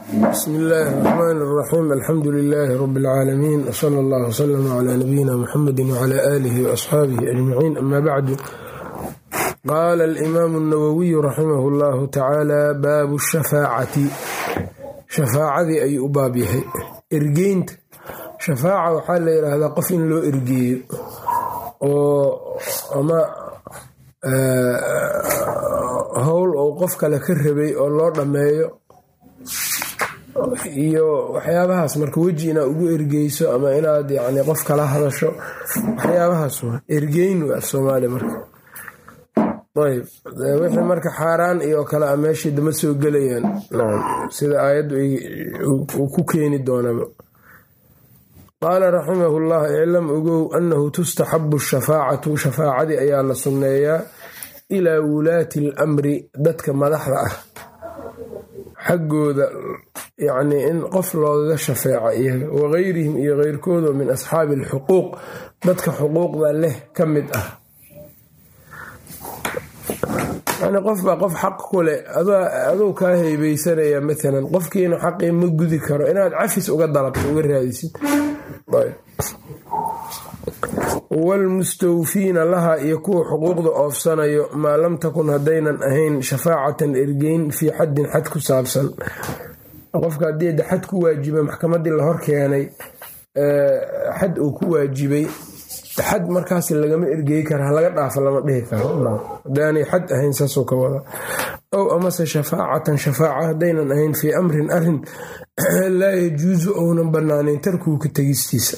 بسم الله الرحمن الرحيم الحمد لله رب العالمين وصلى الله وسلم على نبينا محمد وعلى آله وأصحابه أجمعين أما بعد قال الإمام النووي رحمه الله تعالى باب الشفاعة شفاعة أي أبابيه إرجينت شفاعة وحال هذا قف له إرجي وما هول أو قف كلا كربي أو الله رميه iyo waxyaabahaas marka weji inaad ugu ergeyso ama inaad yani qof kala hadasho waxyaabahaas waa ergeyn waa Soomaali marka ayb wixii marka xaaraan iyo kala meeshii dama soo galayaan sida aayadu uu ku keeni doonaba qaala rahimahullah illam ugu annahu tustahabbu ash-shafaa'atu shafaa'adi ayaa la sunneeyaa ila wulaati al-amri dadka madaxda ah xaqooda يعني إن قفلوا ذا شفاعة وغيرهم غير كودو من أصحاب الحقوق بدك حقوق له كمد يعني قف حق كله أذو كاهي بيسنة مثلا قف كينو حقي مجدي كرو إن هذا عفس وقدرت وغير طيب والمستوفين لها يكون حقوق أوفسنا ما لم تكن هدينا أهين شفاعة إرجين في حد كسابسا qofka hadii xad ku waajibay maxkamadii la hor keenay xad uu ku waajibay xad markaas lagama ergeey karo laga dhaafo lama dhihi karo daani xad ahayn saasoo ka wada oo ama shafaa'atan shafaa'a hadaynan ahayn fi amrin arin la yajuuzu oo banaanin tarku ka tagistiisa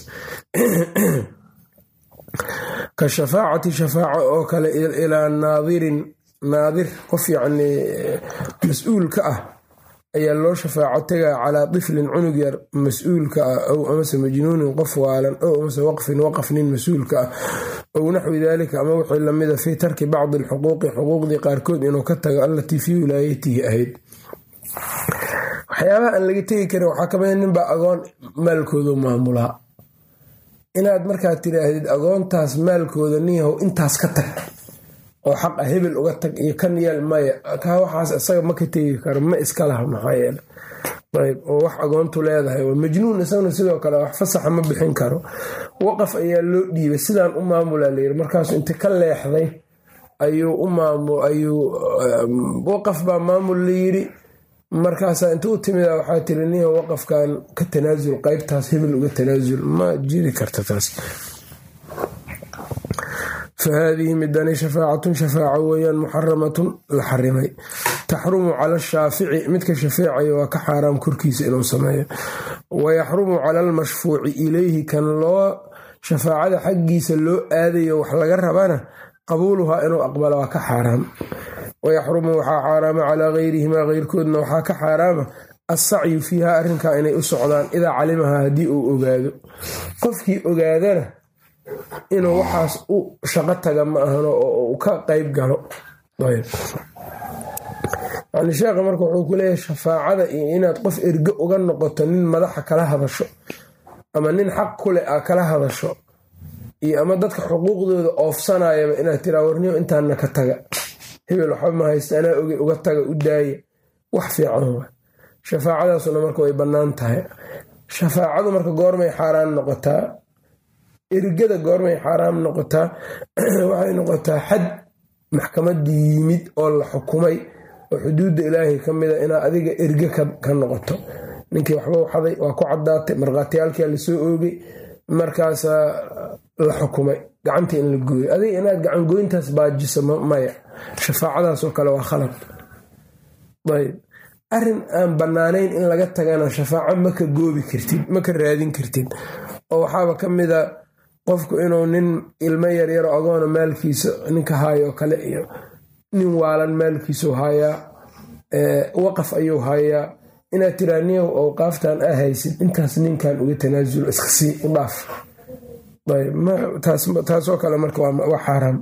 ka shafaa'ati shafaa'a oo kale ila naadir qof yani mas'uul ka ah ayaa loo shafaaco tagaa calaa tiflin cunug yar mas-uulka ah ow amase majnuunin qof waalan ow amase waqfnin mas-uulka ah ow naxwi daalika ama wixii lamida fii tarki bacdi alxuquuqi xuquuqdii qaarkood inuu ka tago allatii fii wilaayatihi ahayd waxyaabaha aan laga tegi karin waxaa kamida ninbaa agoon maalkoodu maamulaa inaad markaad tidhaahdid agoontaas maalkooda ninyahow intaas ka tag oo xaq hebel uga tag iyo kan yeel maya ka waxaas isaga ma ka tegi karo ma iska laha maxaa yeelay ayb oo wax agoontu leedahay waa majnuun isaguna sidoo kale wax fasaxa ma bixin karo waqaf ayaa loo dhiibay sidaan u maamulaa layiri markaas inta ka leexday ayuu waqaf baa maamul layiri markaas inta u timida waxaa tiri nin waqafkan ka tanaasul qaybtaas hebel uga tanaasul ma jiri karta taas فهذه مداني شفاعة ويان محرمة لحرمي تحرم على الشافعي متك شفاعي وكحرام كركيس إنه سمايا ويحرم على المشفوع إليه كان الله شفاعة حقي سلو آذي وحلق الربانة قبولها إنه أقبل وكحرام ويحرم وحرام على غيرهما غير كودنا وحكحرام السعي فيها أرنكا إني أسعدان إذا علمها هديء أقاده قفكي أقادنا inuu waxaas u shaqo taga ma ahano oo ka qayb galo yani sheekha marka wuxuu ku leeyahay shafaacada iyo inaad qof ergo uga noqoto nin madaxa kala hadasho ama nin xaq ku leh kala hadasho iyo ama dadka xuquuqdooda oofsanayaba inaad tiraa warniyo intaana ka taga hebel waxba ma haysta anaa uga taga u daaya wax fiican waa shafaacadaasuna marka way bannaan tahay shafaacadu marka goormay xaaraan noqotaa ergada goormay xaaraam noqotaa waxay noqotaa xad maxkamadii yimid oo la xukumay oo xuduudda ilaahay ka mida inaa adiga erge ka noqoto ninkii waxba waxaday waa ku caddaatay markhaatiyaalkia la soo oogay markaasaa la xukumay gacantii in la gooyo adiga inaad gacan goyntaas baajiso maya shafaacadaasoo kale waa khalad ayb arrin aan bannaanayn in laga tagana shafaaco ma ka goobi kartid ma ka raadin kartid oo waxaaba ka mida qofku inuu nin ilmo yaryaro agoona maalkiisa ninka haayoo kale iyo nin waalan maalkiisuu hayaa waqaf ayuu hayaa inaad tiraa niyow awqaaftan haysid intaas ninkan uga tanaasul iskasii u dhaaf taasoo kale marka waa xaaraam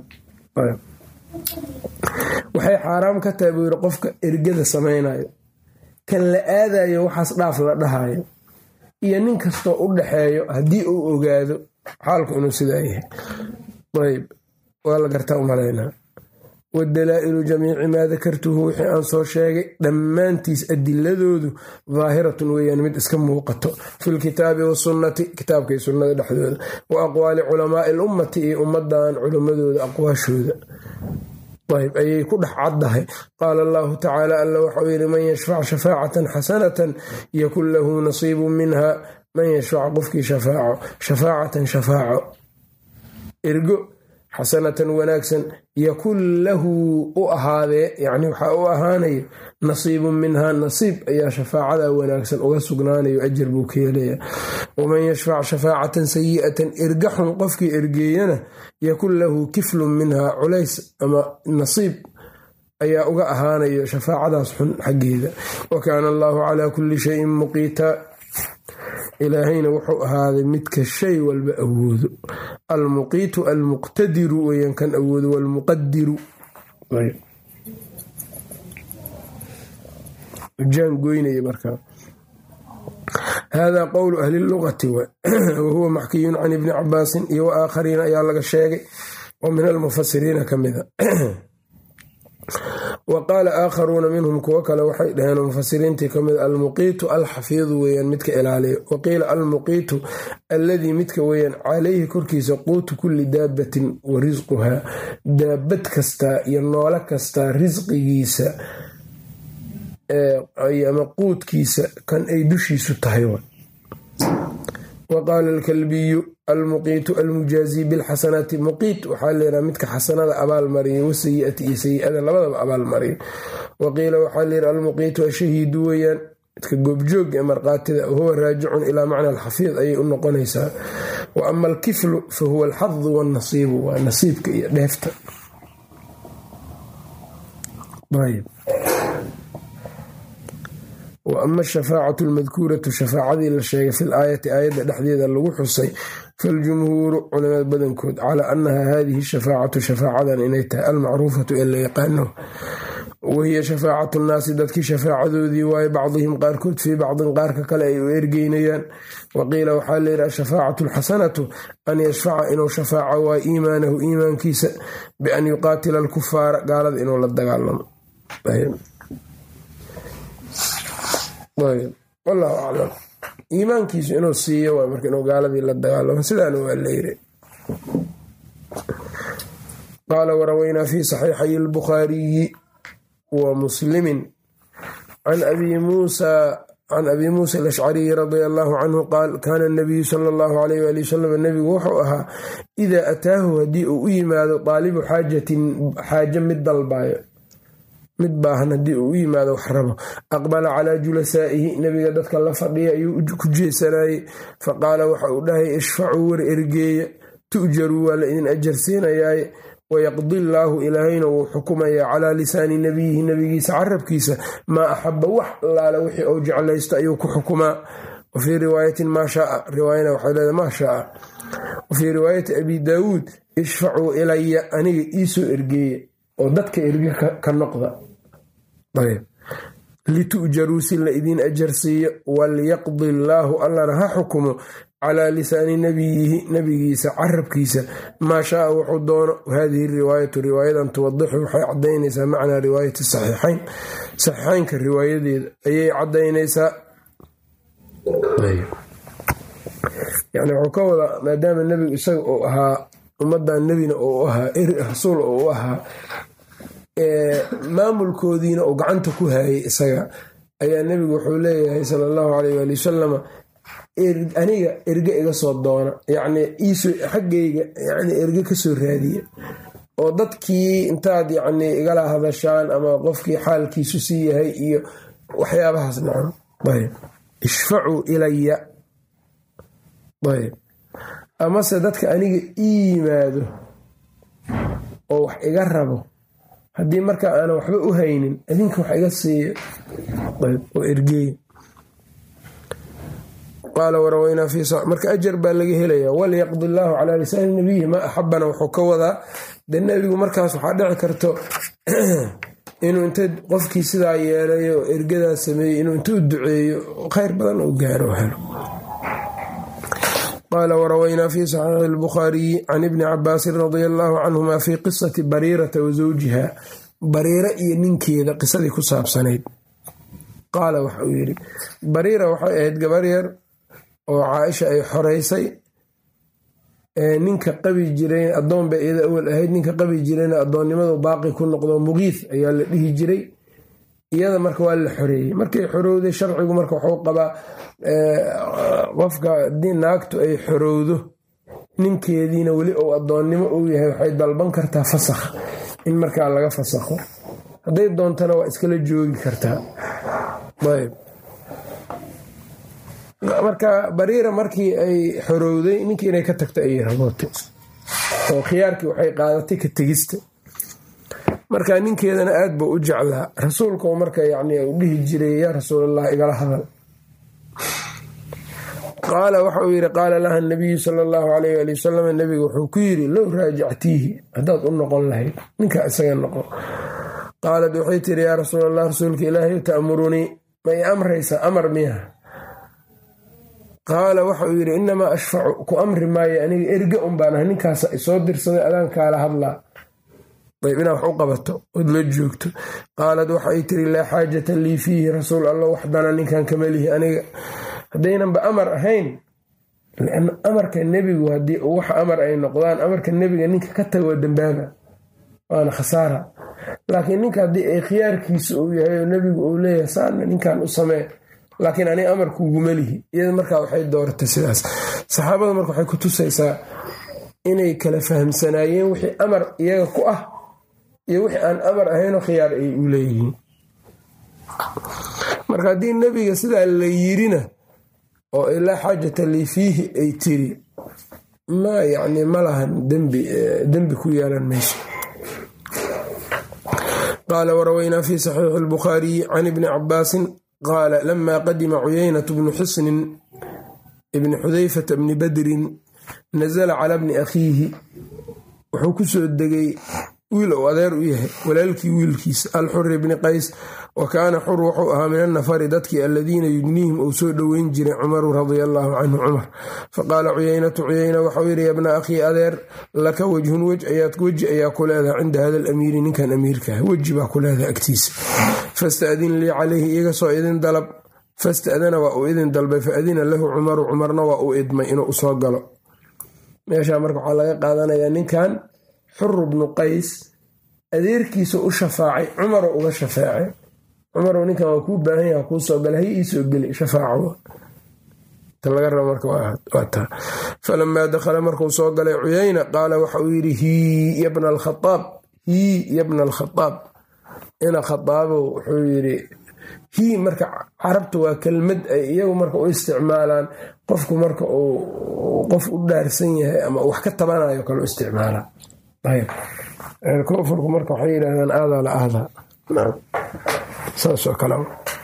waxay xaaraam ka tahay buu yiri qofka ergada samaynayo kan la aadayo waxaas dhaaf la dhahayo iyo nin kastoo u dhaxeeyo haddii uu ogaado xaalku inuu sidaa yahay ayb waa la gartaa u malaynaa wadalaa'ilu jamiici maa dakartuhu wixii aan soo sheegay dhammaantiis adiladoodu daahiratun weeyaan mid iska muuqato filkitaabi wasunnati kitaabka iyo sunnada dhexdooda wa aqwaali culamaa'i lummati iyo ummadan culimmadooda aqwaashooda ayb ayay ku dhex caddahay. qaala allahu tacaala alla waxau yidhi man yashfac shafaacatan xasanatan yakun lahu nasiibun minha man yashfac qofkii shafaaco shafaacatan shafaaco ergo xasanatan wanaagsan yakun lahu u ahaadee yacni waxaa u ahaanayo nasiibun minhaa nasiib ayaa shafaacada wanaagsan uga sugnaanayo ajar buu ka helaya. waman yashfac shafaacatan sayi'atan erga xun qofkii ergeeyana yakun lahu kiflun minhaa culays ama nasiib ayaa uga ahaanayo shafaacadaas xun xaggeeda. wa kaana allahu calaa kulli shayin muqiita ilaahayna wuxuu ahaaday midka shay walba awoodo. almuqiitu almuqtadiru weyan kan awoodo walmuqadiru jaan goynaya markaa. hada qowlu ahli lugati wahuwa maxkiyun can ibni cabaasin iyo wa aakhariina ayaa laga sheegay oo min almufasiriina ka mida. wa qaala aakharuuna minhum kuwo kale waxay dhaheen mufasiriintii ka mid almuqiitu alxafiidu weeyaan midka ilaaliyo. wa qiila almuqiitu alladii midka weeyaan calayhi korkiisa quutu kulli daabatin wa risquhaa daabad kastaa iyo noolo kastaa risqigiisa ama quudkiisa kan ay dushiisu tahay. wa qaala alkalbiyu almuqiitu almujaazi bilxasanaati muqiit waxaa leedaha midka xasanada abaalmariya wasayi'ati iyo sayi'ada labadaba abaalmariya. wa qiila waxaa leedaha almuqiitu ashahiidu weeyaan midka goobjoog ee markhaatida wahuwa raajicun ilaa macna alxafiid ayay u noqonaysaa. wa ama alkiflu fa huwa alxadu wannasiibu waa nasiibka iyo dheefta. wa ama ashafaacatu almadkuuratu shafaacadii la sheegay fil aayati aayadda dhexdeeda lagu xusay faljumhuuru culamada badankood calaa annaha haadihi shafaacatu shafaacadan inay tahay almacruufatu ee la yaqaano wahiya shafaacatu nnaasi dadkii shafaacadoodii waaye bacdihim qaarkood fii bacdin qaarka kale ay u ergeynayaan. wa qiila waxaa layidhi ashafaacatu alxasanatu an yashfaca inuu shafaaco waa iimaanahu iimaankiisa bian yuqaatila alkufaara gaalada inuu la dagaalamo. wallahu aclam iimaankiisu inuu siiyo waa marka inuu gaaladii la dagaalamo sidaana waa layiri. qaala warawaynaa fi saxiixay albukhaariyi wa muslimin can abi muusa alashcariyi radia allahu canhu qaal kaana nabiyu sala allahu alayh waali wasalam nebigu wuxuu ahaa idaa ataahu haddii uu u yimaado daalibu xaajatin xaajo mid dalbaayo mid baahan haddii uu u yimaado wax rabo aqbala calaa julasaa'ihi nebiga dadka la fadhiya ayuu ku jeesanayey faqaala waxa uu dhahay ishfacuu war ergeeya tu'jaruu waa la idin ajarsiinayaaye wayaqdi llaahu ilaahayna wuu xukumayaa calaa lisaani nebiyihi nebigiisa carabkiisa maa axaba wax allaale wixii uu jeclaysto ayuu ku xukumaa. wa fii riwaayatin maa shaaa riwaayana waxay leedahay maa shaaa. wa fii riwaayati abi daawuud ishfacuu ilaya aniga iisoo ergeeya oo dadka erge ka noqda litu'jaruu si la idiin ajarsiiyo walyaqdi llaahu allana ha xukumo calaa lisaani nabiyihi nabigiisa carabkiisa maa shaaa wuxuu doono. hadihi riwaayatu riwaayadan tuwadixu waxay cadaynaysaa macnaa riwaayati saxiixayn saxiixaynka riwaayadeeda ayay cadaynaysaa. yani wuxuu ka wadaa maadaama nebigu isaga uu ahaa ummadan nebina uu ahaa rasuul uu ahaa maamulkoodiina uu gacanta ku hayay isaga ayaa nebigu wuxuu leeyahay sala allahu alayh waali wasalama aniga erge iga soo doona yacni xaggayga yani erge kasoo raadiya oo dadkii intaad yacni igala hadashaan ama qofkii xaalkiisu sii yahay iyo waxyaabahaas nacam ayb ishfacuu ilaya ayb amase dadka aniga ii yimaado oo wax iga rabo haddii marka aanan waxba u haynin idinka wax iga siiyo ayb oo ergeeya. qaala warawaynaa marka ajar baa laga helaya walyaqdi llaahu calaa lisaani nabiyihi maa axabana wuxuu ka wadaa dee nebigu markaas waxaa dhici karto inuu inta qofkii sidaa yeelayo oo ergadaas sameeyey inuu inta u duceeyo khayr badan u gaaro helo. qaala warawaynaa fi saxiixi albukhaariyi can ibni cabaasin radia allaahu canhuma fii qisati bariirata wa zawjiha, bariira iyo ninkeeda qisadii ku saabsanayd. qaala waxa uu yidhi, bariira waxay ahayd gabar yar oo caaisha ay xoreysay, ninka qabi jiray addoon bay iyada awal ahayd, ninka qabi jirayna addoonnimadu baaqi ku noqdo muqiif ayaa la dhihi jiray. iyada marka waa la xoreeyey. markay xorowday sharcigu marka waxuu qabaa qofka haddii naagtu ay xorowdo ninkeediina weli ou addoonnimo uu yahay waxay dalban kartaa fasakh, in markaa laga fasakho. hadday doontana waa iskala joogi kartaa. ayb marka bariira markii ay xorowday ninkii inay ka tagto ayay rabootay oo khiyaarkii waxay qaadatay ka tegista. marka ninkeedana aad buu u jeclaa. rasuulku marka yacni u dhihi jiray yaa rasuulallah igala hadal. qaala waxa uu yidhi qaala laha nabiyu sala allahu calayh waali wasalam, nabiga wuxuu ku yidhi low raajactiihi, haddaad u noqon lahayd ninkaa isaga noqo. qaalad waxay tiri yaa rasuulallah, rasuulka ilaahay ta'murunii, ma i amraysa? amar miya? qaala waxa uu yidhi inamaa ashfacu, ku amri maayo aniga erga un baan ah, ninkaasa isoo dirsaday adaan kaala hadlaa. ayb inaa wax u qabato ood la joogto. qaalad waxay tiri laa xaajata lii fiihi, rasuul allah waxdana ninkan kama lihi aniga. haddaynanba amar ahayn, amarka nebigu haddii wax amar ay noqdaan, amarka nebiga ninka ka tago dambaaba, waana khasaara. laakiin ninka haddii ay khiyaarkiisa uu yahay oo nebigu uu leeyahay saana ninkan u samee, laakiin aniga amarkuuguma lihi, iyada markaa waxay dooratay sidaas. saxaabada marka waxay ku tusaysaa inay kala fahamsanaayeen wixii amar iyaga ku ah iyo wixii aan amar ahaynoo khiyaar ay u leeyihiin. marka haddii nebiga sidaa la yirina oo ilaa xaajata lii fiihi ay tiri, yani ma lahan dembi ku yeelan mayso. qaala warawaynaa fi saxiixi albukhaariyi can ibni cabaasin qaala lama qadima cuyaynatu bnu xisnin ibni xudayfata bni badrin nazala cala bni akhiihi, wuxuu ku soo degay wiil ou adeer u yahay walaalkii wiilkiisa alxuri bni qays, wa kaana xur wuxuu ahaa min annafari dadkii aladiina yudniihim uu soo dhoweyn jiray cumaru radia allaahu canhu cumar. faqaala cuyaynatu, cuyayna waxau yidhi ya bna akhii adeer, laka wejhun weji ayaa ku leedaha cinda hada alamiiri, ninkan amiirkaah weji baa ku leedaha agtiisa. fasta'din lii calayhi, iga soo idin dalab. fasta'dana waa uu idin dalbay, faadina lahu cumaru, cumarna waa uu idmay inuu usoo galo. meeshaa marka waxaa laga qaadanayaa ninkan xuru bnu qays adeerkiisa u shafaacay, cumaroo uga shafaacay. cumarow ninkan waa kuu baahan yaha kuu soo gala, hay iisoo geli shafaaco ta laga rabo marka waa taa. falamaa dakhala markuu soo galay cuyayna qaala waxa uu yidhi hii ya bna alkhaaab, hii ya bna alkhaaab, ina khataabow. wuxuu yidhi hii marka carabta waa kelmad ay iyagu marka u isticmaalaan qofku marka uu qof u dhaarsan yahay ama wax ka tabanayo kale u isticmaalaa. koofurku marka waxay yidhahdaan aadaa la ahdaa, saasoo kale.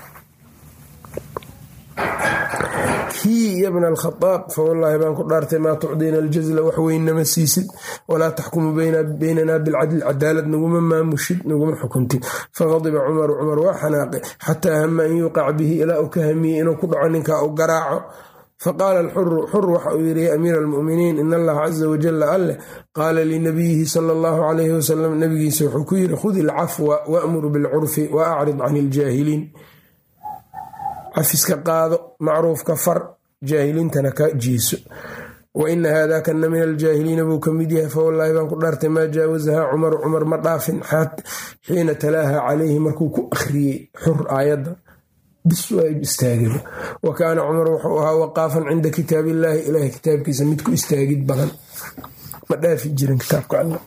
hii ya bna alkhaaab, fawallaahi baan ku dhaartay maa tucdiina aljazla, wax weynama siisid, walaa taxkumu beynanaa bilcadl, cadaalad naguma maamushid, naguma xukuntid. faqadiba cumaru, cumar waa xanaaqay, xataa hama an yuuqac bihi, ilaa uu ka hamiyey inuu ku dhaco ninkaa u garaaco. faqaala alxuru, xur waxa uu yidhi ya amiira almu'miniin, in allaha caza wajalla alleh qaala linabiyihi sala allahu calayhi wasalam, nabigiisa wuxuu ku yidhi khudi alcafwa waamur bilcurfi wa acrid can iljaahiliin, cafiska qaado, macruufka far, jaahiliintana ka jiiso. wa ina haadakana min aljaahiliina buu ka mid yahay. fawallaahi baan ku dhaartay maa jaawasahaa cumaru, cumar ma dhaafin xiina talaaha calayhi, markuu ku akhriyey xur aayadda bis waa istaagaba. wa kaana cumar wuxuu ahaa waqaafan cinda kitaab illaahi, ilaahay kitaabkiisa mid ku istaagid badan, ma dhaafi jirin kitaabka alla.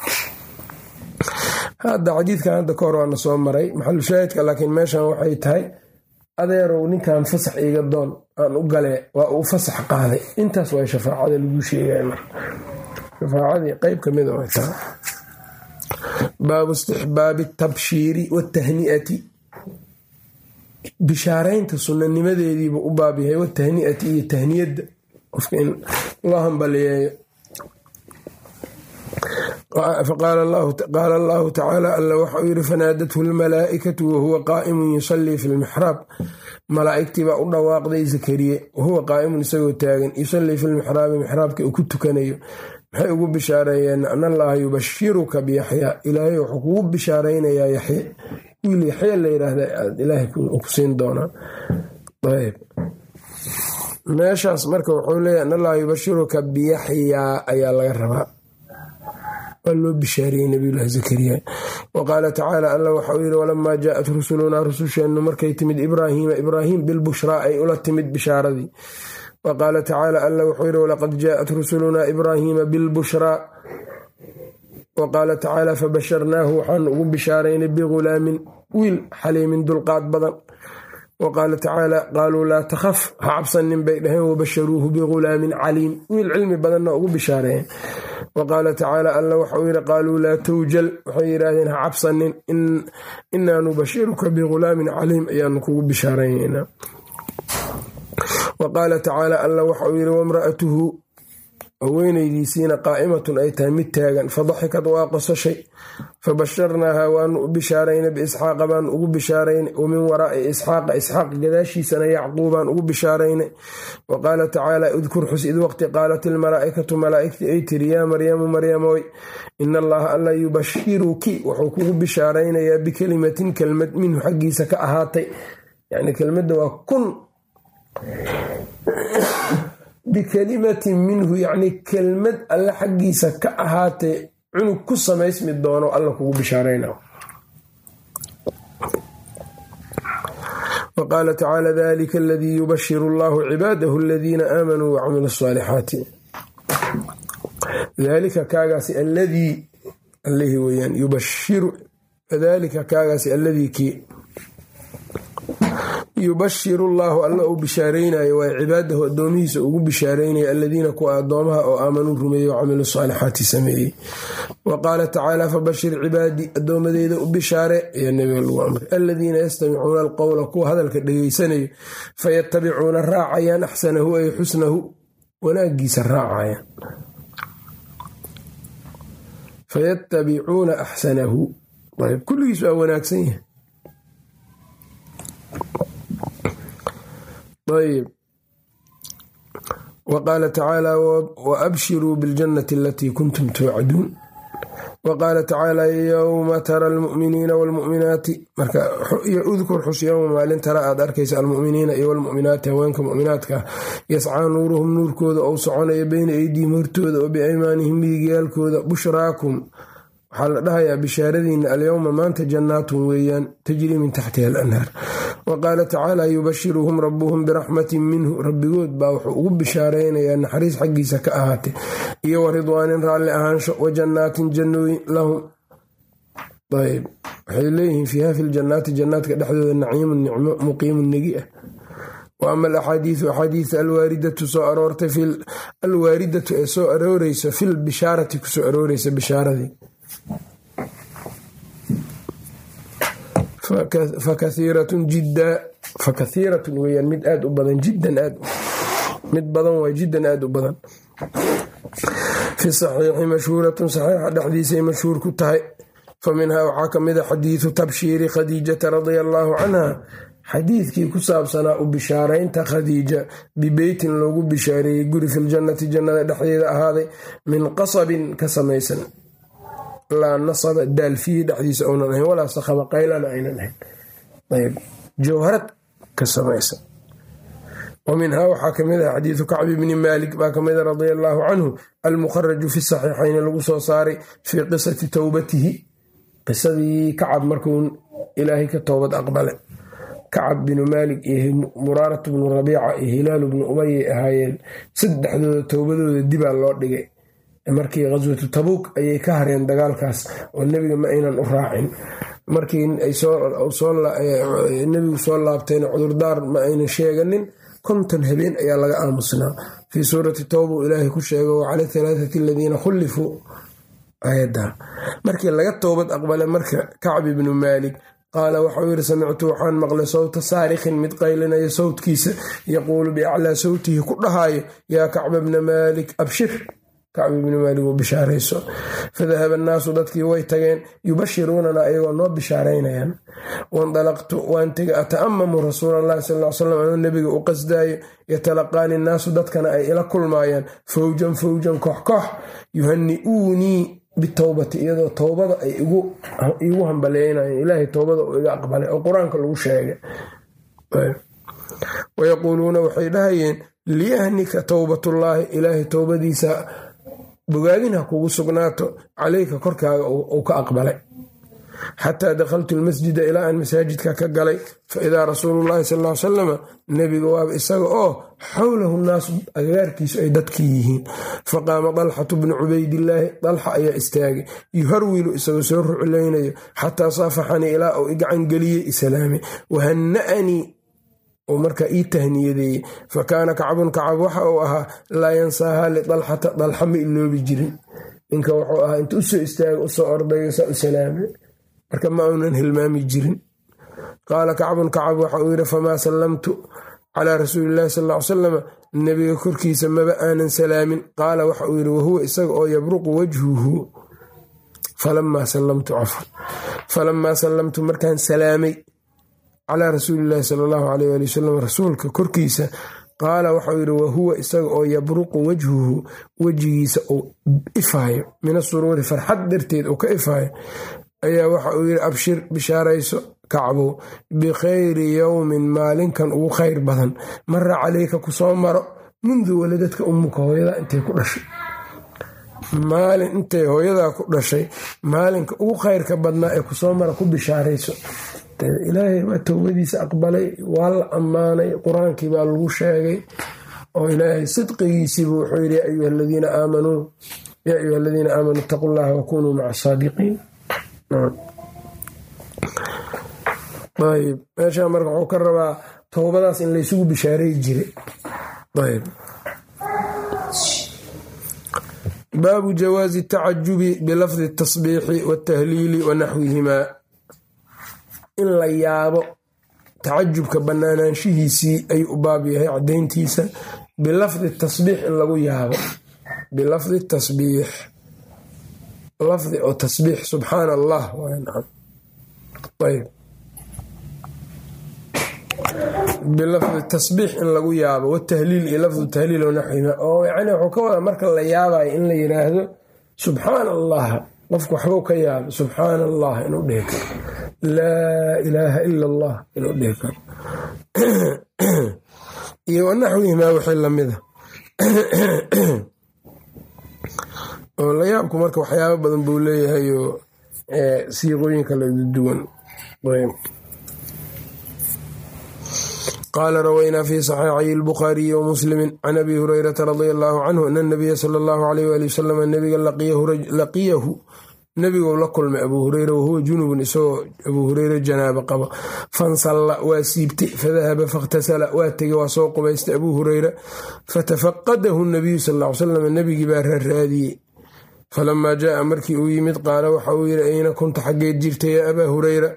hadda xadiidkan hadda ka hor waana soo maray maxalu shaahidka, laakiin meeshan waxay tahay adeerow ninkan fasax iga doon aan u galee, waa uu fasax qaaday. intaas waa shafaacada lagu sheegay. marka shafaacadii qeyb ka mida way tahay. baabu istixbaabi tabshiiri watahni'ati, bishaaraynta sunanimadeediibuu u baab yahay, watahni'ati iyo tahniyadda, qofka in loo hambaliyeeyo. qaala allahu tacaala alla waxau yidhi fanaadathu lmalaa'ikatu wahuwa qaa'imun yusallii fi lmixraab malaa'igtii baa u dhawaaqday zakariye wahuwa qaa'imun isagoo taagan yusallii fi lmixraabi mixraabka uu ku tukanayo maxay ugu bishaareeyeen an allaha yubashiruka biyaxyaa ilaahay wuxuu kugu bishaaraynayaa yaxye wiil yaxye la yidhaahda ilaahay ku siin doonaa ayb meeshaas marka wuxuu leeyahy an allaha yubashiruka biyaxyaa ayaa laga rabaa waa loo bishaariyey nabiyullaahi zakariya wa qaala tacaala alla waxauu yidhi walamaa jaa'at rusulunaa rususheennu markay timid ibraahim bilbushraa ay ula timid bishaaradii wa qaala tacaala alla wuxuu yidhi walaqad jaa'at rusulunaa ibraahiima bilbushraa wa qaala tacaala fabasharnaahu waxaanu ugu bishaaraynay bigulaamin wiil xaliimin dulqaad badan wa qaala tacaala qaaluu laa takhaf ha cabsanin bay dhaheen wabasharuuhu bigulaamin caliim wiil cilmi badanna ugu bishaareeyeen wa qaala tacaala alla waxauu yidhi qaaluu laa tawjal waxay yidhaahdeen ha cabsanin inaa nubashiruka bigulaamin caliim ayaanu kugu bishaaraynaynaa wa qaala tacaala alla waxauu yidhi wamra'atuhu haweenaydiisiina qaa'imatun ay tahay mid taagan fadaxikad waa qosashay fabasharnaaha waanu u bishaaraynay biisxaaqa baanu ugu bishaaraynay wamin waraa'i isxaaqa isxaaq gadaashiisana yacquubaan ugu bishaaraynay wa qaala tacaala udkur xus id waqti qaalat ilmalaa'ikatu malaa'igtii ay tiri yaa maryamu maryamoy ina allaha alla yubashiruki wuxuu kugu bishaaraynayaa bikelimatin kelmad minhu xaggiisa ka ahaatay yani kelmadda waa kun bikelimatin minhu yacni kelmad alle xaggiisa ka ahaatay cunug ku samaysmi doono alla kugu bishaarayna wa qaala tacaala dalika aladii yubashiru allahu cibaadahu aladiina aamanuu wacamilu asaalixaati dalika kaagaasi alladii allihii weyaan yubashiru dalika kaagaasi alladii kii yubashiru llaahu alla uu bishaaraynayo waa cibaadahu addoomihiisa ugu bishaaraynaya aladiina kuwa addoomaha oo aamanuu rumeeyey oo camilu saalixaati sameeyey wa qaala tacaala fabashir cibaadii addoomadeyda u bishaare ayaa nebiga lagu amray aladiina yastamicuuna alqowla kuwa hadalka dhegeysanayo fayatabicuuna raacayaan axsanahu ay xusnahu wanaagiisa raacayaan fayatabicuuna axsanahu kulligiis waa wanaagsan yahay ayb wa qaala tacaala waabshiruu biاljannati alatii kuntum tuucaduun wa qaala tacaala yowma tara almu'miniina wاlmu'minaati marka udkur xus yowma maalin tara aad arkaysa almu'miniina iyo wlmu'minaati haweenka mu'minaadka yascaa nuuruhum nuurkooda ou soconaya beyna eydiihim hortooda wa biaymaanihim midigyaalkooda bushraakum waxaa la dhahayaa bishaaradiina alyowma maanta jannaatun weeyaan tajrii min taxtiha alanhaar wa qaala tacaala yubashiruhum rabuhum biraxmatin minhu rabbigood baa wuxuu ugu bishaaraynayaa naxariis xaggiisa ka ahaatay iyo wa ridwaanin raalli ahaansho wa jannaatin jannooyin lahum ayb waxay leeyihiin fiiha fi ljannaati jannaadka dhexdooda naciimun nicmo muqiimun negi ah wa ama alaxaadiisu axaadiisa alwaaridatu soo aroortay alwaaridatu ee soo arooreysa fil bishaarati kusoo arooreysa bishaaradii fakaiiratun weyaan mid aad u badan mid badan waa jiddan aad u badan fi saxiixi mashhuuratun saxiixa dhexdiisay mashhuur ku tahay fa minhaa waxaa ka mida xadiidu tabshiiri khadiijata radia allaahu canha xadiidkii ku saabsanaa u bishaaraynta khadiija bibeytin loogu bishaareeyey guri filjannati jannada dhexdeeda ahaaday min qasabin ka samaysan laa nasaba daalfiyi dhexdiisa ounan ahayn walaa sakhaba qaylana aynan ahayn ayb jawharad ka samaysan wa minhaa waxaa ka mid ah xadiidu kacbi bni maalik baa ka mida radia allaahu canhu almukharaju fi saxiixayni lagu soo saaray fii qisati towbatihi qisadii kacab markuu ilaahay ka toobad aqbale kacab binu maalik iyo muraarat bnu rabiica iyo hilaalu bnu umayay ahaayeen saddexdooda towbadooda dibaa loo dhigay markii ghaswatu tabuuk ayay ka hareen dagaalkaas oo nebiga ma aynan u raacin markii nebigu soo laabtayna cudurdaar ma aynan sheeganin 50 habeen ayaa laga aamusnaa fii suurati towba ilaahay ku sheego wacala 3 aladiina khullifuu ayadda markii laga toobad aqbale marka kacb ibnu maalik qaala waxau yidhi samictu waxaan maqlay sawta saarikhin mid qaylinaya sawtkiisa yaquulu biaclaa sawtihi ku dhahaayo yaa kacba bna maalik abshir kacb ibni maalik u bishaarayso. fadahaba annaasu dadkii way tageen yubashiruunana ayagoo noo bishaaraynayaan. wandalaqtu waan tegay ata'amamu rasuulalahi sal l slam anuu nebiga u qasdaayo yatalaqaani innaasu dadkana ay ila kulmaayaan fawjan koox yuhani'uunii bitowbati iyadoo towbada ay igu hambaleynayeen. ilaahay towbada uu iga aqbalay oo qur-aanka lagu sheegay. wayaquuluuna waxay dhahayeen liyahnika towbatullaahi ilaahay towbadiisa bogaadin ha kugu sugnaato calayka korkaaga uu ka aqbalay. xataa dakhaltu lmasjida ilaa aan masaajidka ka galay fa idaa rasuulullaahi sal l salama nebiga waaba isaga oo xowlahu naasu agagaarkiisu ay dadkii yihiin. faqaama dalxatu bnu cubaydillaahi dalxa ayaa istaagay yuharwilu isagoo soo ruclaynayo xataa saafaxanii ilaa uu igacan geliyey islaame wahana'anii oo markaa ii tahniyadeeyey. fa kaana kacbun kacab waxa uu ahaa laa yansaahaa lidalxata dalxa ma iloobi jirin. ninka wuxuu ahaa inta usoo istaaga usoo ordayo saa u salaame marka ma uunan hilmaami jirin. qaala kacbun kacab waxa uu yidhi famaa sallamtu calaa rasuulillahi sal ll salam nebiga korkiisa maba aanan salaamin. qaala waxa uu yidhi wahuwa isaga oo yabruqu wajhuhu falamaa sallamtu markaan salaamay calaa rasuulillahi sal allahu alayh ali wasalam rasuulka korkiisa qaala waxauu yidhi wahuwa isaga oo yabruqu wajhuhu wejigiisa uu ifaayo min asuruuri farxad darteed uu ka ifaayo ayaa waxa uu yidhi abshir bishaarayso kacbow bikhayri yowmin maalinkan ugu khayr badan mara calayka ku soo maro mundu waladadka ummuka hooyadaa intay ku dhashay. maalin intay hooyadaa ku dhashay maalinka ugu khayrka badnaa ee kusoo mara ku bishaarayso. ilaahay waa towbadiisa aqbalay, waa la ammaanay, qur-aankii baa lagu sheegay oo ilaahay sidqigiisiibu wuxuu yidhi yaa ayuha aladiina aamanuu ittaqu llaha wakunuu maca asaadiqiin. ayb meeshaa marka wuxuu ka rabaa towbadaas in laysugu bishaaray jiray. ayb baabu jawaazi tacajubi bilafdi tasbiixi watahliili wa naxwihimaa. in la yaabo tacajubka bannaanaanshihiisii ayuu u baab yahay caddayntiisa. bilafdi tasbiix in lagu yaabo, bilafdi tasbiix, lafdi oo tasbiix subxaana allah. ayb bilafdi tasbiix in lagu yaabo watahliil iyo lafdu tahliil oo naxwima oo yani wuxuu ka wadaa marka la yaabayo in la yidhaahdo subxaana allah, qofku waxbuu ka yaabo subxaana allah inuu dhihi karo, laa ilaaha ila allah inuu dhihi karo iyo wanaxwihimaa wixii lamida. oo la yaabku marka waxyaabo badan buu leeyahay oo siiqooyin kala duwan. qaala rawaynaa fi saxiixay albukhaariyi wa muslimi can abi hurayrata radia allaahu canhu ana nabiya sala allahu alayh waali wasalam nabiga laqiyahu nebigou la kulmay abuu hureyra wahuwa junubun isagoo abuu hureyre janaaba qaba. fansalla waa siibtay fadahaba fakhtasala waa tegey waa soo qubaystay abuu hureyra fatafaqadahu nabiyu sal ll ly salam nebigii baa raaraadiyey. falamaa jaaa markii uu yimid qaala waxa uu yidhi ayna kunta xaggeed jirtay yaa abaa hureyra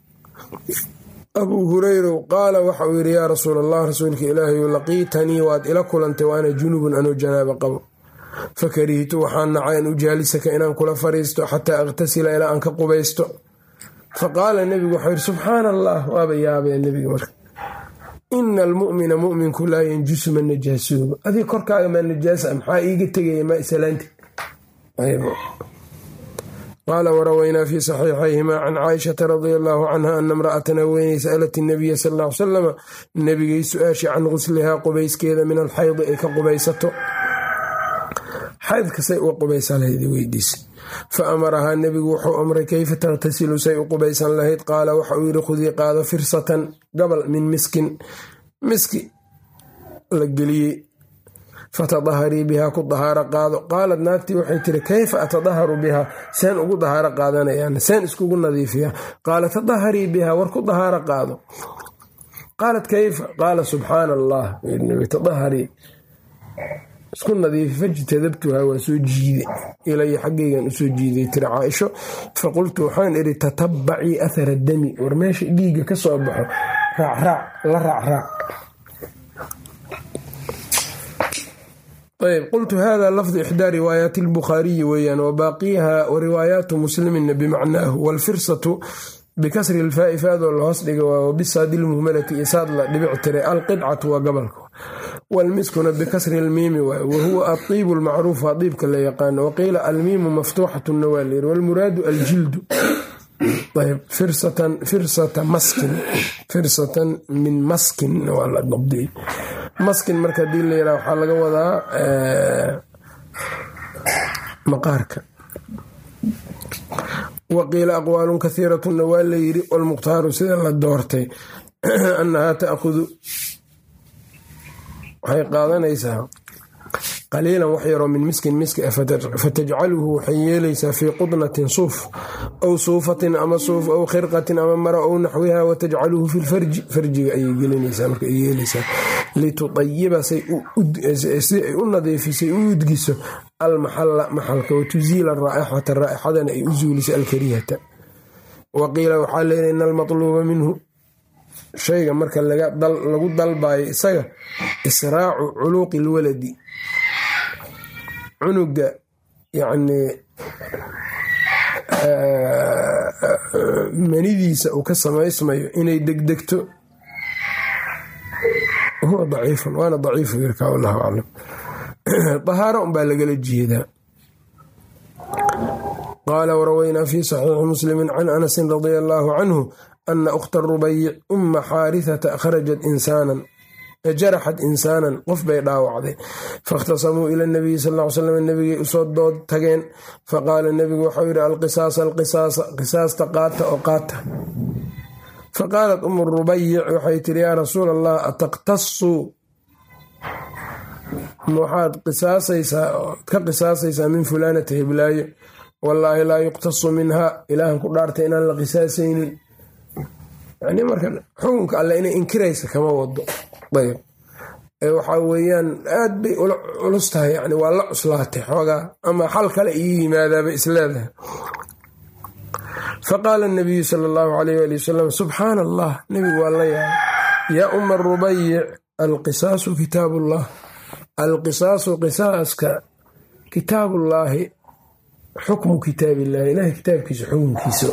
abuu hureyrow. qaala waxa uu yidhi yaa rasuul allah rasuulka ilaahayu laqiitanii waad ila kulantay waana junubun anuu janaaba qabo. fakarihtu waxaan nacay an ujaalisaka inaan kula fariisto xataa akhtasila ilaa aan ka qubaysto. faqaala nebigu waxau yidhi subxaana allah, waaba yaabaya nebiga marka. ina almu'mina mu'minku laa yanjusu ma najaasoobo. adig korkaaga maa najaasa maxaa iiga tegaya maa islaanti. qaala warawaynaa fi saxiixayhimaa can caaishata radia allaahu canha ana imra'atan haweeney sa'alat inabiya sal ll ly salama nebigay su-aashay can guslihaa qubayskeeda min alxaydi ay ka qubaysato. xaydkasay uga qubaysan lahayd weydiis. fa amarahaa nebigu wuxuu amray kayfa taqhtasilu say u qubaysan lahayd. qaala waxa uu yidhi khudii qaado firsatan gabal min miski la geliyey fatadaharii bihaa ku dahaaro qaado. qaalad naagtii waxay tiri kayfa atadaharu bihaa, seen ugu dahaaro qaadanayaan, seen iskugu nadiifiyaa. qaala tadaharii bihaa, war ku dahaaro qaado. qaalad kayfa, qaala subxaana allah, tadaharii isku nadiifi. fajtadabtuhaa waa soo jiiday ilaya xaggaygan usoo jiiday tiri caaisho. faqultu waxaan idhi tatabacii athara dami, war meesha dhiigga ka soo baxo raacraac la raacraac. ayb qultu hada lafdu ixdaa riwaayaati albukhaariyi weeyaan wabaaqiyaha wariwaayaatu muslimina bimacnaahu walfirsatu bikasri ilfaai faadoo lahoos dhiga waa wabisaadi lmuhmalati isaad la dhibic tiray alqidcatu waa gabalka walmiskuna bikasri ilmiimi waay wahuwa adiibu lmacruuf waa diibka la yaqaano waqiila almiimu maftuuxatuna waa layiri walmuraadu aljildu ayb firsatan min maskin waa la dabdiyey maskin marka hadii la yiraha waxaa laga wadaa maqaarka waqiila aqwaalun kahiiratuna waa la yiri walmukhtaaru sida la doortay annahaa ta'khudu waxay qaadanaysaa qaliilan wax yaroo min miskin miski fatajcaluhu waxay yeelaysaa fii qudnatin suuf aw suufatin ama suuf aw khirqatin ama mara ow naxwiha watajcaluhu fi lfarji farjiga ayay gelinaysaa marka ay yeelaysaa litutayiba si ay u nadiifisay u udgiso almaxalla maxalka watuziila raa'ixata raa'ixadana ay u zuulisay alkarihata waqiila waxaa leeyahay in almatluuba minhu shayga marka lagu dalbayo isaga israacu culuuqi lwaladi cunuga yacni manidiisa uu ka samaysmayo inay degdegto huwa daciifun waana daciifu yarkaa wallahu aclam dahaaro unbaa lagala jeedaa qaala warawaynaa fi saxiixi muslimi can anasin radia allaahu canhu ana ukhta rubayic uma xaarithata akhrajat insaanan jaraxat insaanan qof bay dhaawacday faاkhtasamuu ila nabiyi sal ly slam nabigay usoo dood tageen faqaala nebigu waxau yidhi alqisaasa alqisaasa qisaasta qaata oo qaata faqaalat umu rubayic waxay tihi yaa rasuul allah ataqtasuu waxaad ka qisaasaysaa min fulaanata hiblaayo wallaahi laa yuqtasu minhaa ilaahan ku dhaartay inaan la qisaasaynin yani marka xukunka alle inay inkiraysa kama wado ayb waxaa weeyaan aad bay culus tahay yani waa la cuslaatay xoogaa ama xal kale iyo yimaadaaba isleedahay faqaala nabiyu sala allahu alayh ali wasalam subxaana allah nebigu waa la yaabay yaa uma rubayic alqisaasu kitaabullah alqisaasu qisaaska kitaabullaahi xukmu kitaabillahi ilahay kitaabkiisa xukunkiisa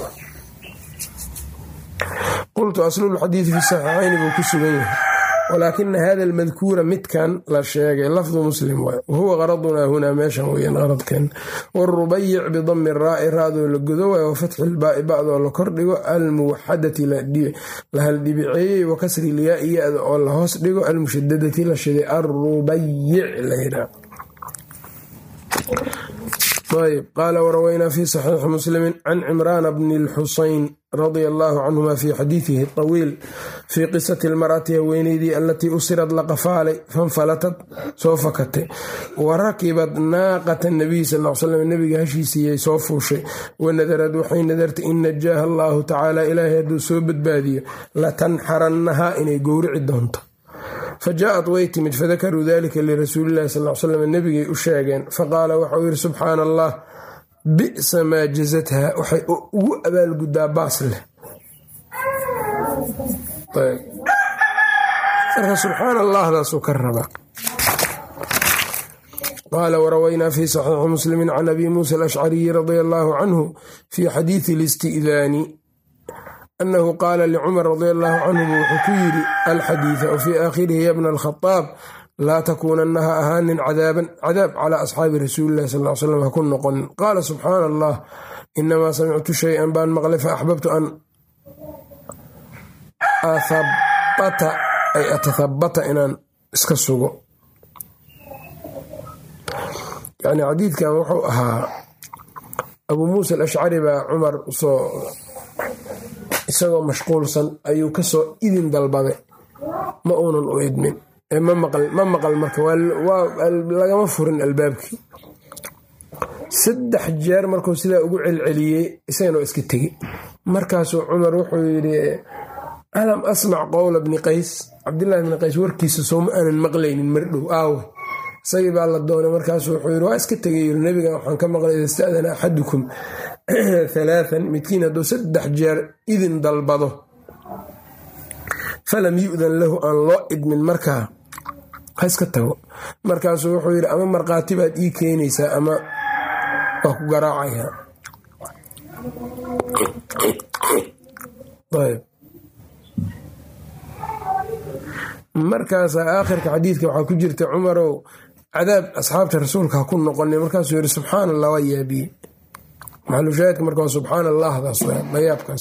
qultu aslulxadiidi fi saxiixayni buu ku sugan yahay walaakina hada almadkuura midkan la sheegay lafdu muslim waay wahuwa qaradunaa hunaa meeshan weyaan qaradkeen warubayic bidami raa'i raadoo la godo waay wafatxi ilbaa'i ba'doo la kordhigo almuwaxadati la haldhibiceeyey wakasri ilyaai ya-da oo la hoos dhigo almushadadati la shiday alrubayic la yidhaah ayb qaala warawaynaa fi saxiixi muslimi can cimraana bni lxusayn radia allaahu canhuma fi xadiidihi tawiil fii qisati almar'ati haweeneydii allatii usirad la qafaalay fanfalatad soo fakatay wa rakibad naaqata nabiy sal l slam nebiga hashiisiiyay soo fuushay wanadarad waxay nadartay in najaaha allaahu tacaala ilaahay hadduu soo badbaadiyo latanxarannahaa inay gowrici doonto fajaaءat way timid fadakaruu dalika lirasuulilahi sal l slam nebigay u sheegeen faqaala waxau yidhi subxaana allah bi'sa maa jazatha waxay ugu abaalguddaa baas leh marka subxaana allahdaasuu ka rabaa qaala warawaynaa fi saxiixi muslimi can abi muusa alashcariyi radia allaahu canhu fi xadiidi اlisti'daani anahu qaala licumar radi allaahu canhu buu wuxuu ku yidhi alxadiida wa fii aakhirihi ya bna alkhadaab laa takuunanna ha ahaanin cadaaban cadaab calaa asxaabi rasuulilahi sal l slam ha ku noqonin qaala subxaana allah inamaa samictu shay-an baan maqlay fa axbabtu an atahabata inaan iska sugo yani xadiidkan wuxuu ahaa abuu muusa alashcari baa cumar usoo isagoo mashquulsan ayuu kasoo idin dalbaday ma uunan u idmin ma maqal marka lagama furin albaabkii 3 jeer markuu sidaa ugu celceliyey isagana iska tegi markaasuu cumar wuxuu yidhi alam asmac qowla bni qays cabdillaahi bni qays warkiisa sooma aanan maqlaynin mardhow aawe isagii baa la doonay markaasuu wuxuu yidhi waa iska tegay yiri nebiga waxaan ka maqlay ida ista'dana axadukum 3 midkiin hadduu 3 jeer idin dalbado falam yu'dan lahu aan loo idmin markaa ha iska tago. Markaasuu wuxuu yidhi ama markhaati baad ii keenaysaa ama waa ku garaacayaa. markaasaa aakhirka xadiidka waxaa ku jirta cumarow cadaab asxaabta rasuulka ha ku noqonay. Markaasuu yidhi subxaana allah, waa yaabiye. maxalushaahidka marka waa subxaana allahdaas layaabkaas.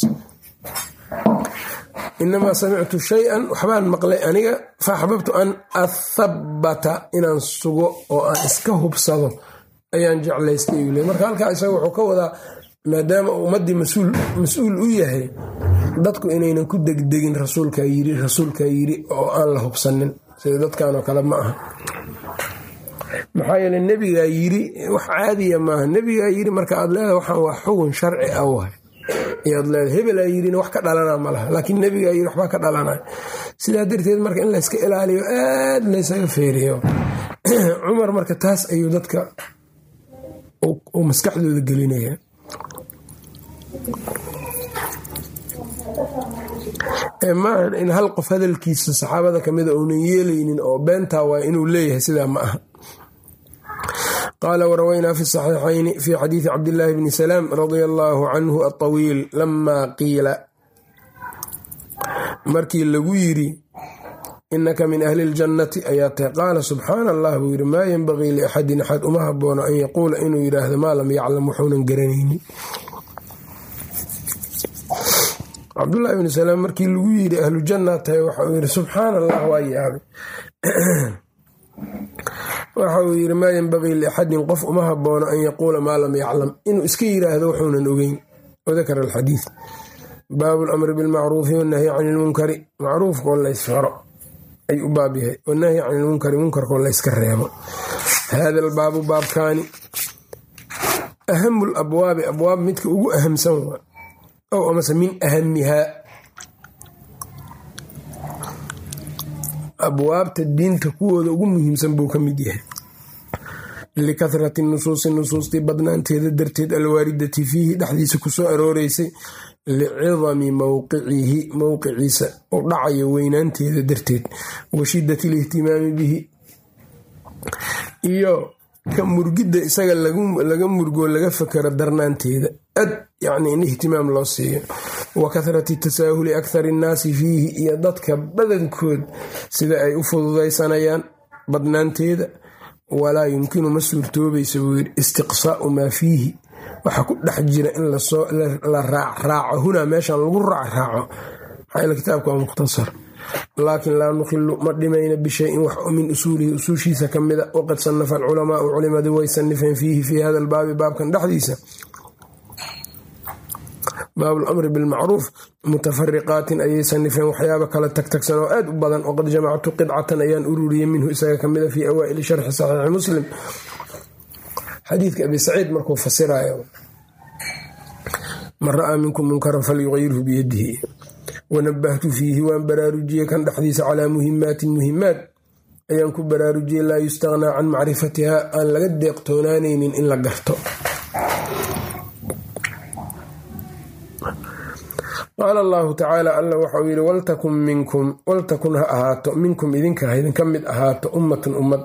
inamaa samictu shay-an, waxbaan maqlay aniga, fa axbabtu an athabbata, inaan sugo oo aan iska hubsado ayaan jeclaystay uu leey. marka halkaa isaga wuxuu ka wadaa maadaama ummaddii mas-uul u yahay, dadku inaynan ku degdegin rasuulkaa yiri oo aan la hubsanin, sida dadkan oo kale ma aha. maxaa yeele nebigaa yiri wax caadiya maaha. nebigaa yiri marka aad leedahay waxaan waa xugun sharci ah waay ayaad leedahay. hebelaa yirina wax ka dhalana ma laha, laakiin nebigaa yiri waxbaa ka dhalanaya. sidaa darteed marka in layska ilaaliyo aad laysaga feeriyo. cumar marka taas ayuu dadka uu maskaxdooda gelinaya. maahan in hal qof hadalkiisa saxaabada kamida uunan yeelaynin oo beentaa waa inuu leeyahay, sidaa ma aha. qaala warawaynaa fi saxiixayni fi xadiidi cabdillaahi bni salaam radia allaahu canhu aطawiil lamaa qiila, markii lagu yidhi inaka min ahli اljannati ayaa tahay, qaala subxaana allah buu yidhi maa yenbagii liaxadin axad uma haboono an yaquula inuu yidhaahdo maa lam yaclam wuxuunan garanaynin. cabdullaahi bni salaam markii lagu yidhi ahlu janna tahay waxa uu yidhi subxaana allah, waa yaabay. waxa uu yidhi maa yenbagii liaxadin qof uma haboono an yaquula maa lam yaclam, inuu iska yidhaahdo wuxuunan ogeyn. wadakara alxadiid baabu lamri bilmacruufi wannahyi cani ilmunkari, macruufkoo laysfaro ay u baab yahay, wannahyi cani ilmunkari, munkarkoo layska reebo. hada albaabu baabkaani ahamu labwaabi, abwaab midka ugu ahamsan waa ow amase min ahamihaa, abwaabta diinta kuwooda ugu muhiimsan buu ka mid yahay. likahrati nusuusi, nusuustii badnaanteeda darteed, alwaaridati fiihi dhexdiisa kusoo arooreysay, licidami mowqicihi, mowqiciisa u dhacayo weynaanteeda darteed, wa shidati lihtimaami bihi, iyo ka murgidda isaga laga murgoo laga fakero darnaanteeda, ad yacni in ihtimaam loo siiyo. wa kahrati tasaahuli akthari innaasi fiihi, iyo dadka badankood sida ay u fududaysanayaan badnaanteeda. walaa yumkinu ma suurtoobaysa buu yidhi istiqsaa'u maa fiihi, waxa ku dhex jira in la raacraaco hunaa meeshan lagu raacraaco. maxaa kitaabka waa mukhtasar. laakiin laa nukhilu ma dhimayna bishayin wax min usuulihi, usuushiisa ka mida. waqad sanafa alculamaau, culimadii way sanifeen fiihi fii hada albaabi, baabkan dhexdiisa, baabu lamri bilmacruuf, mutafariqaatin ayay sanifeen waxyaaba kala tagtagsan oo aad u badan. waqad jamactu qidcatan ayaan ururiyey minhu isaga ka mida fii awaa'ili sharxi saxiixi muslim. xadiidka abi saciid markuu fasirayo man ra'aa minkum munkaran falyuqayirhu biyadihi, wanabahtu fiihi waan baraarujiyey kan dhexdiisa calaa muhimaatin, muhimaad ayaan ku baraarujiyey laa yustaqnaa can macrifatiha, aan laga deeqtoonaanaynin in la garto. qaala allahu tacaala, alla waxauu yidhi waltakun ha ahaato minkum idinka ha idinka mid ahaato ummatun ummad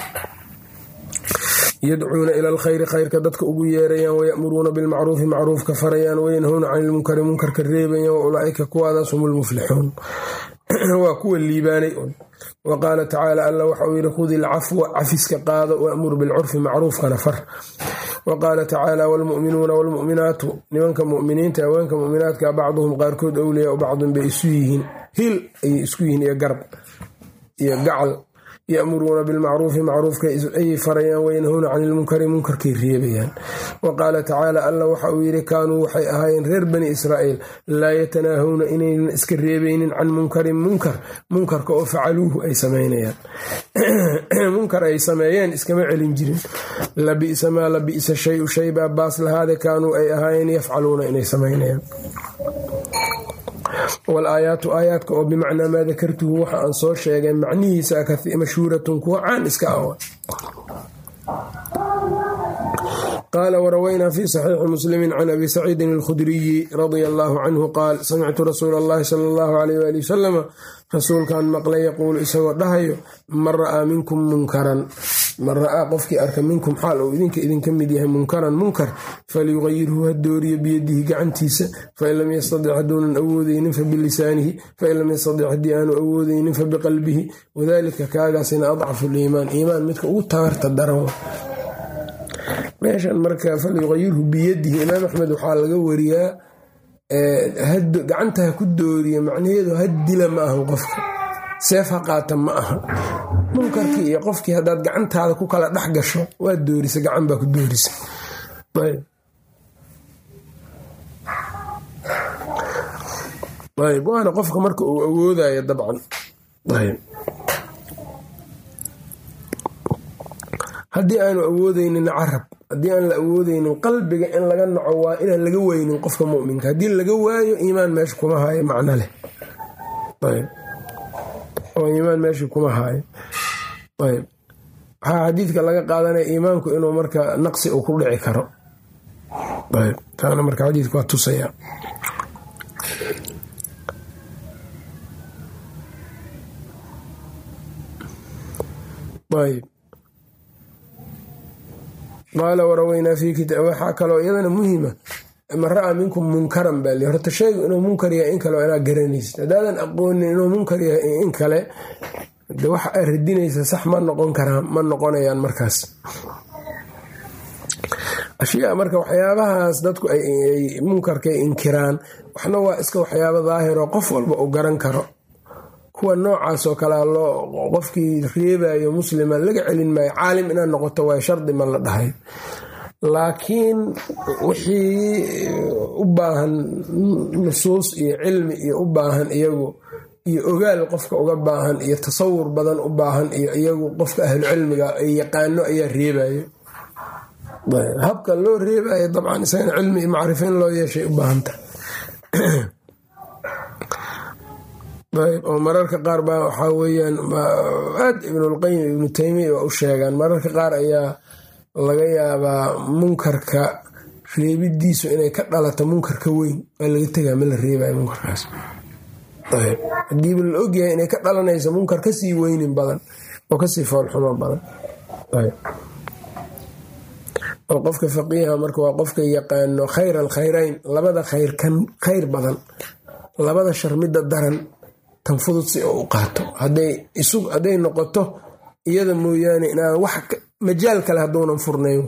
yadcuuna ila alkhayri, khayrka dadka ugu yeerayaan, wayamuruuna bilmacruufi, macruufka farayaan, wayanhowna cani ilmunkari, munkarka reebayaan, wa ulaa'ika kuwaadaas hum lmuflixuun, waa kuwa liibaanay un. wa qaala tacaala, alla waxauu yidhi khudi ilcafwa, cafiska qaado, waamur bilcurfi, macruufkana far. wa qaala tacaala waalmu'minuuna waalmu'minaatu, nimanka mu'miniinta haweenka mu'minaadka bacduhum qaarkood awliyaa bacdun bay isu yihiin, hil ayay isku yihiin iyo garab iyo gacal. ya'muruuna bilmacruufi, macruufka ayay farayaan, wayanhowna cani ilmunkari, munkarkay reebayaan. wa qaala tacaala, alla waxa uu yidhi kaanuu waxay ahaayeen reer bani israa'iil laa yatanaahawna inaynan iska reebaynin can munkarin, munkarka oo facaluuhu ay samaynayaan. munkar ay sameeyeen iskama celin jirin. labi'sa maa labi'sa shayu, shay baa baas lahaade kaanuu ay ahaayeen yafcaluuna inay samaynayaan. walaayaatu, aayaadka oo bimacnaa maa dakartuhu, waxa aan soo sheegay macnihiisa mashhuuratun, kuwa caan iska awa. qaala warawaynaa fi saxiixi muslimi can abi saciidin alkhudriyi radia allaahu canhu qaal samictu rasuula allahi sala allahu alayh waali wasalama rasuulkan maqlay yaquulu isagoo dhahayo man ra'aa minkum munkaran man ra'aa qofkii arka minkum xaal uu idinka mid yahay munkaran munkar falyuqayirhu ha dooriyo biyadihi gacantiisa fain lam yastadic hadduunan awoodeynin fabilisaanihi fain lam yastadic haddii aanu awoodeynin fabiqalbihi wadalika kaagaasina adcafu liimaan iimaan midka ugu tabarta daran meeshan marka falyuqayirhu biyadihi imaam axmed waxaa laga wariyaa gacanta ha ku dooriya macnaheedu haddila ma ahan qofka seef ha qaata ma aha munkarkii iyo qofkii haddaad gacantaada ku kala dhex gasho waa doorisa gacan baa ku doorisa ayb waana qofka marka uu awoodaya dabcan ayb haddii aanu awoodeynin carab haddii aan la awoodeynin qalbiga in laga naco waa inaan laga weynin qofka muminka haddii laga waayo iimaan meesha kuma haayo macno leh oo iimaan meesha kuma haayo ayb waxaa xadiidka laga qaadanaya iimaanku inuu marka naqsi uu ku dhici karo ayb taana marka xadiidka waa tusaya ayb qaala warawaynaa fi waxaa kaloo iyadana muhima man ra'aa minkum munkaran baa li horta sheegu inuu munkar yahay in kale inaa garanaysid haddaadan aqoonin inuu munkar yahay in kale de waxa ay radinaysa sax ma noqonayaan markaas ashyaa marka waxyaabahaas dadku ay munkarkay inkiraan waxna waa iska waxyaabo daahiroo qof walba uu garan karo kuwa noocaas oo kalea qofkii reebayo muslima laga celin maayo caalim inaad noqoto waay shardi ma la dhahay laakiin wixii u baahan nusuus iyo cilmi iyo u baahan iyagu iyo ogaal qofka uga baahan iyo tasawur badan u baahan iyo iyagu qofka ahlucilmiga ay yaqaano ayaa reebayo habka loo reebayo dabcan isagana cilmi iyo macrifo in loo yeeshay u baahanta oo mararka qaar baa waxaa weyaan aad ibnulqayim ibnu taymiya waa u sheegaan mararka qaar ayaa laga yaabaa munkarka reebidiisu inay ka dhalato munkarka weyn waa laga tegaa ma la reebayo munkarkaas hadiiba la ogyahay inay ka dhalanayso munkar kasii weynin badan oo kasii foolxumo badan oo qofka faqiiha marka waa qofka yaqaano khayr alkhayrayn labada khayr kan khayr badan labada shar midda daran tan fudud si oo u qaato hadday noqoto iyada mooyaane inaan wax majaal kale hadduunan furnayn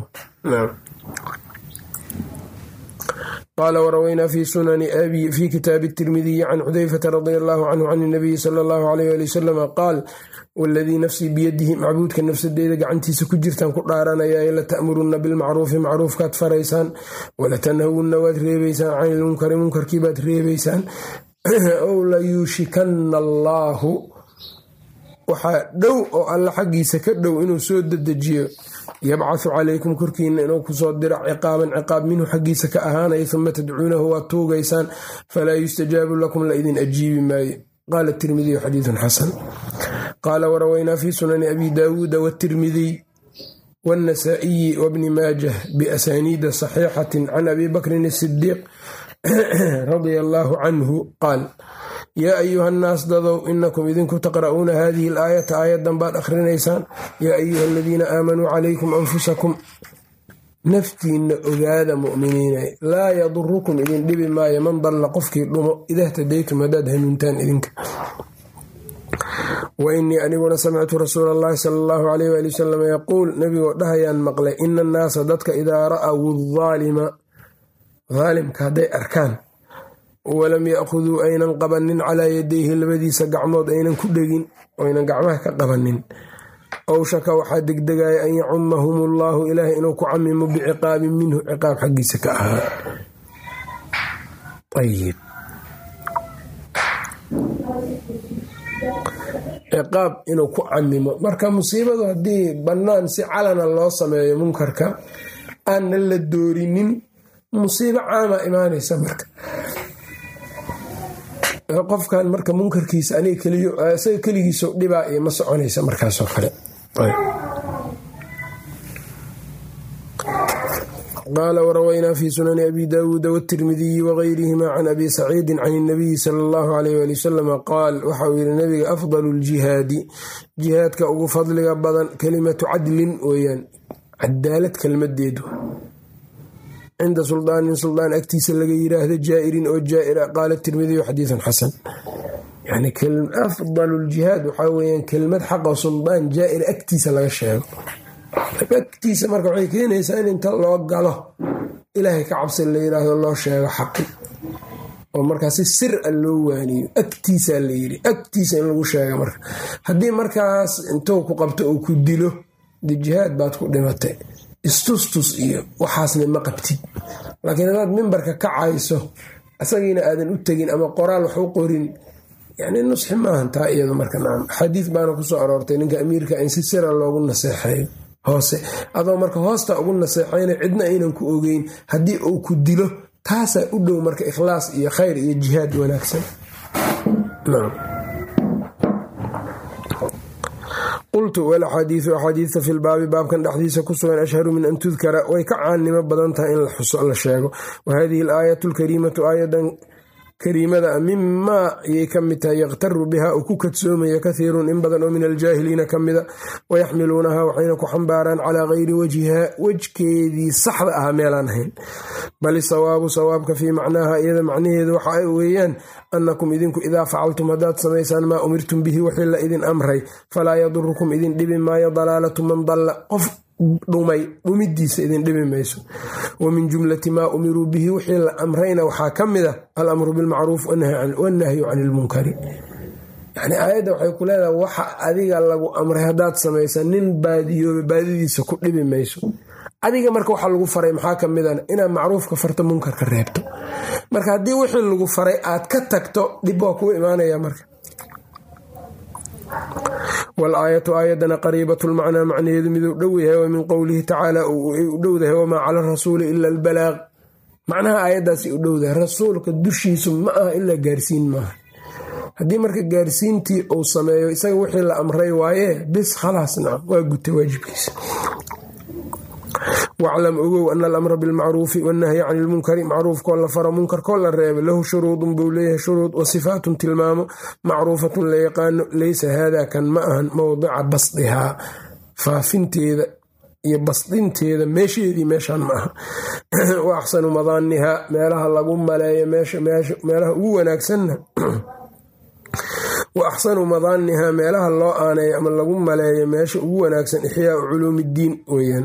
qaala warawaynaa fi sunani abi fi kitaabi tirmidiyi can xudayfata radia allahu canhu can inabiyi sala allahu alayh ali wasalama qaal waladii nafsii biyadihi macbuudka nafsadeeda gacantiisa ku jirtaan ku dhaaranaya lata'murunna bilmacruufi macruufkaad faraysaan walatanhawunna waad reebaysaan can ilmunkari munkarkiibaad reebaysaan ow layuushikanna allaahu waxaa dhow oo alla xaggiisa ka dhow inuu soo dedejiyo yabcahu calaykum korkiina inuu kusoo diro ciqaaban ciqaab minhu xaggiisa ka ahaanaya uma tadcuunahu waad tuugaysaan falaa yustajaabu lakum la idin ajiibi maayo qaala tirmidiyu xadiidun xasan qaala warawaynaa fi sunani abi daawuuda watirmidiy waannasaa'iyi wabni maajah biasaniida saxiixatin can abi bakrin asidiiq radia allaahu canhu qaal yaa ayuha nnaas dadow inakum idinku taqra'uuna hadihi alaayata aayaddan baad akhrinaysaan yaa ayuha aladiina aamanuu calaykum anfusakum naftiinna ogaada mu'miniina laa yadurukum idin dhibi maayo man dalla qofkii dhumo idaa htadaytum haddaad hanuuntaan idinka wa innii aniguna samictu rasuula allahi sala allahu alayh waali wasalam yaquul nabigoo dhahayaan maqlay ina annaasa dadka idaa ra'aw aalima daalimka hadday arkaan walam ya'khuduu aynan qabanin calaa yadayhi labadiisa gacmood aynan ku dhegin oynan gacmaha ka qabanin ow shaka waxaa degdegaya an yacumahum allaahu ilaahay inuu ku camimo biciqaabin minhu ciqaab xaggiisa ka ahaa ayib ciqaab inuu ku camimo marka musiibadu haddii bannaan si calana loo sameeyo munkarka aanna la doorinin musiibo caama imaanaysa marka qofkan marka munkarkiisa isaga keligiiso dhibaa iyo ma soconaysa markaasoo kale qaala warawaynaa fi sunani abi daawuuda wاtirmidiyi wagayrihima can abi saciidi can الnabiyi sala اllahu alayh ali wasalama qaal waxa uu yihi nabiga afdalu ljihaadi jihaadka ugu fadliga badan kelimatu cadlin weeyaan cadaalad kelmadeedu cinda suldaanin suldaan agtiisa laga yiraahdo jaa'irin oo jaa'ira qaala tirmidiyu xadiiثun xasan yani afdalu ljihaad waxaa weyaan kelmad xaqa suldaan jaa'ir agtiisa laga sheego agtiisa marka waxay keenaysaa in inta loo galo ilaahay ka cabsi la yiraahdo loo sheego xaqi oo markaa si sir a loo waaniyo agtiisaa la yiri agtiisa in lagu sheega marka haddii markaas intuu ku qabto oo ku dilo de jihaad baad ku dhimatay istustus iyo waxaasna ma qabtid laakiin hadaad mimbarka kacayso asagiina aadan u tegin ama qoraal wax u qorin yani nusxi maahan taa iyado marka nacam xadiis baana kusoo aroortay ninka amiirka in si sira loogu naseexeeyo hoose adoo marka hoosta ugu naseexayna cidna aynan ku ogeyn haddii uu ku dilo taasaa u dhow marka ikhlaas iyo khayr iyo jihaad wanaagsan. qultu walaxaadiiu axaadiista fi lbaabi baabkan dhexdiisa ku sugan ashharu min an tudkara way ka caannimo badan tahay in la sheego wahadihi alaayatu alkariimatu aayadan kariimada mimaa ayay ka mid tahay yaqtaru biha uu ku kadsoomaya kathiirun in badan oo min aljaahiliina ka mida wayaxmiluunaha waxayna ku xambaaraan calaa gayri wajhiha wejkeedii saxda ah meelaan ahayn bal isawaabu sawaabka fii macnaaha iyada macnaheedu waxa ay weeyaan annakum idinku idaa facaltum haddaad samaysaan maa umirtum bihi wixii la idin amray falaa yadurukum idin dhibi maayo dalaalatu man dalla qof dhumay dhumidiisa idin dhibi mayso wa min jumlati maa umiruu bihi wixii la amrayna waxaa ka mid a alamru bilmacruuf wannahyu cani ilmunkari yani aayadda waxay ku leedahay waxa adiga lagu amray haddaad samaysa nin baadiyooba baadidiisa ku dhibi mayso adiga marka waxaa lagu faray maxaa ka midan inaad macruufka farto munkarka reebto marka haddii wixii lagu faray aad ka tagto dhib waa kuu imaanaya marka walaayatu aayadana qariibatu lmacnaa macnaheedu miduu dhow yahay wa min qowlihi tacaala u dhowdahay wamaa cala rasuuli ila albalaaq macnaha aayaddaasi u dhowdahay rasuulka dushiisu ma aha ilaa gaarsiin maaha haddii marka gaarsiintii uu sameeyo isaga wixii la amray waaye bis khalaas nacam waa gutay waajibkiisa. waclam ogow ana alamra bilmacruufi wannahyi cani ilmunkari macruufkoo la faro munkarkoo la reebo lahu shuruudun buu leeyahay shuruud wa sifaatun tilmaamo macruufatun la yaqaano laysa haadaa kan ma ahan mowdica basdihaa faafinteeda iyo basdinteeda meesheedii meeshaan ma aha wa axsanu madaanihaa meelaha lagu maleeyo meelaha ugu wanaagsanna wa axsanu madaanihaa meelaha loo aaneeyo ama lagu maleeyo meesha ugu wanaagsan ixyaau culuumiddiin weeyaan.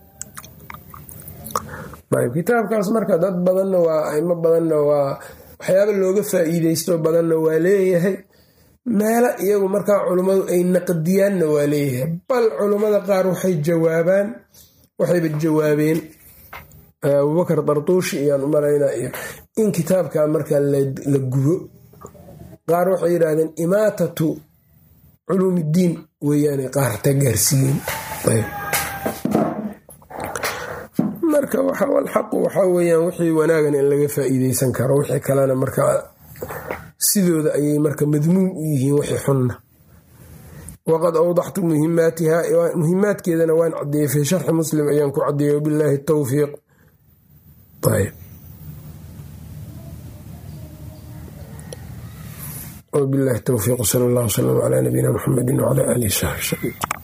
kitaabkaas marka dad badanna waa aimo badanna waa waxyaaba looga faa'iideysto badanna waa leeyahay meelo iyagu markaa culummadu ay naqdiyaanna waa leeyahay bal culummada qaar waxayba jawaabeen abubakar dartuushi iyaan u malaynaa iyo in kitaabka marka la gubo qaar waxay yidhaahdeen imaatatu culuumiddiin weeyaane qaar hataa gaarsiiyeen marka alxaqu waxaa weyaan wixii wanaagan in laga faa'iideysan karo wixii kalena markaa sidooda ayay marka madmuum u yihiin wixii xunna waqad awdaxtu muhimaatiha muhimaadkeedana waan cadeeyey fii sharxi muslim ayaan ku cadeeyey wabilaahi tawfiiq. wabilaahi tawfiiq sal allah wslam calaa nabiyina muxamedi wcalaa aalihi saxbi wslam.